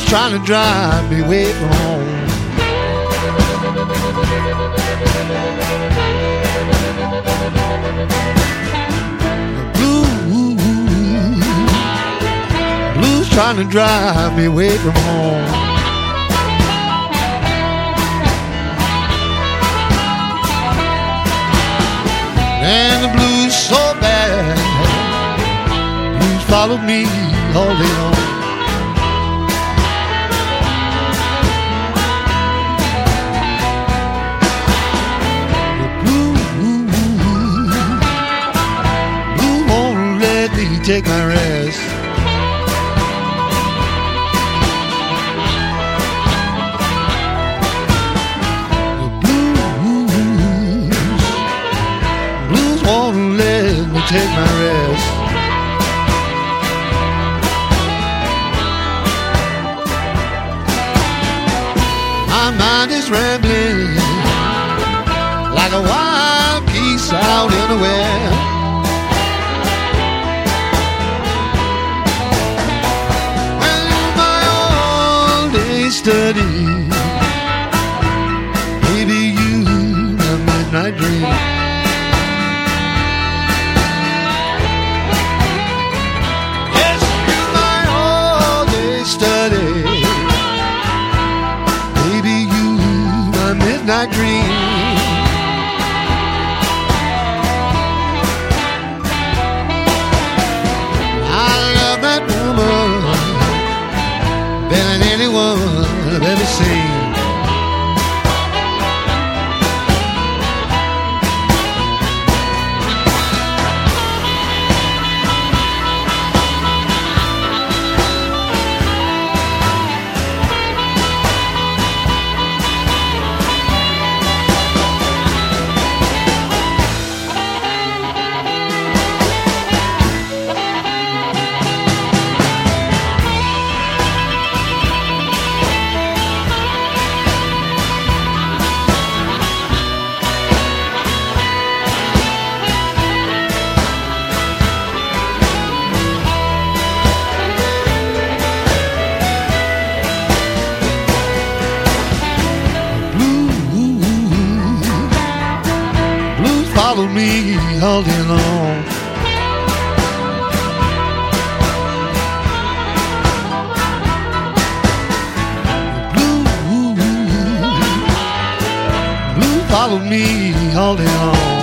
trying to drive me away from home. Blues trying to drive me away from home. And the blues so bad, blues followed me all day long. Take my rest. The blues won't let me take my rest. My mind is rambling like a wild geese out in the west. Study, maybe you, my midnight dream. Yes, you, my all-day study, maybe you, my midnight dream. I love that woman better than anyone I've ever seen. Follow me all day long. Blue follow me all day long.